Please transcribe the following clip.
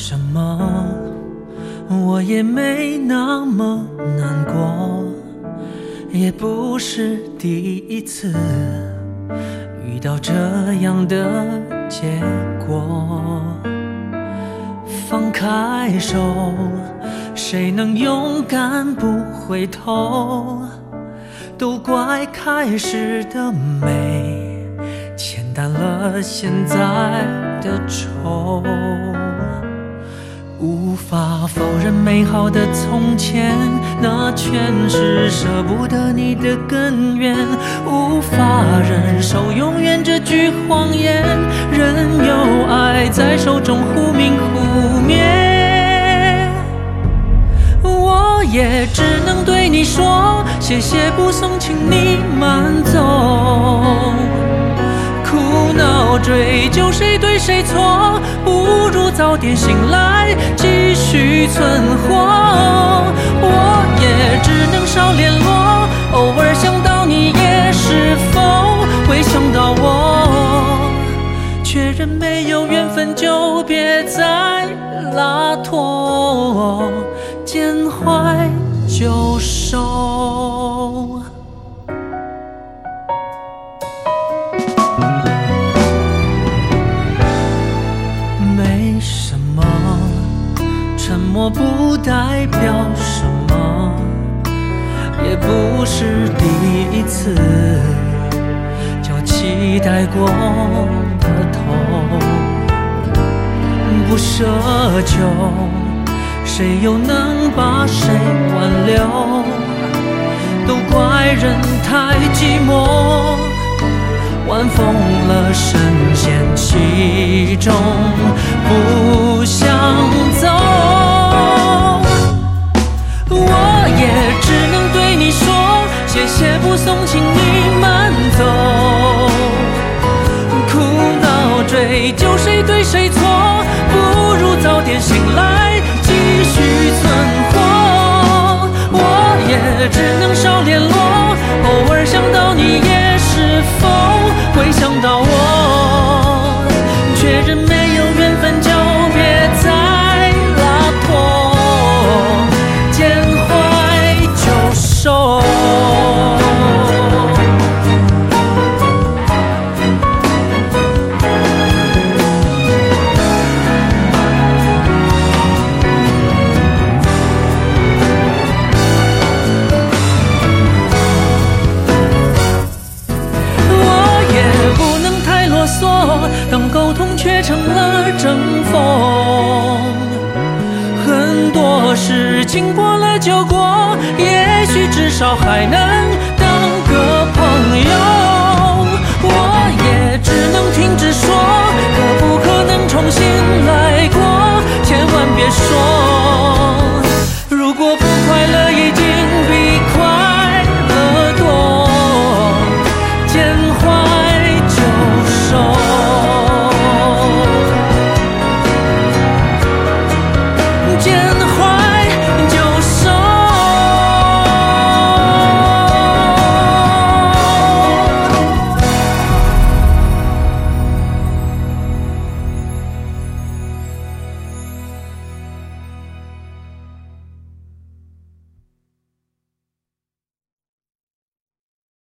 什么，我也没那么难过，也不是第一次遇到这样的结果。放开手，谁能勇敢不回头？都怪开始的美牵淡了现在的愁。无法否认美好的从前，那全是舍不得你的根源。无法忍受永远这句谎言，任由爱在手中忽明忽灭。我也只能对你说，谢谢不送，请你慢走。苦恼追究谁对谁错，不如早点醒来继续存活。我也只能少联络，偶尔想到你也是否会想到我。确认没有缘分就别再拉拖，见坏就收。没什么，沉默不代表什么，也不是第一次叫期待过的痛。不奢求，谁又能把谁挽留？都怪人太寂寞，晚风了，深陷其中，不想走。我也只能对你说，谢谢不送，请你慢走。苦恼追究谁对谁错，不如早点醒来继续存活。我也只能少联络，偶尔想到你也是否会想到我。确认没有缘分就别再拉拖，见坏就收。当沟通却成了争锋，很多事情过了就过，也许至少还能当个朋友。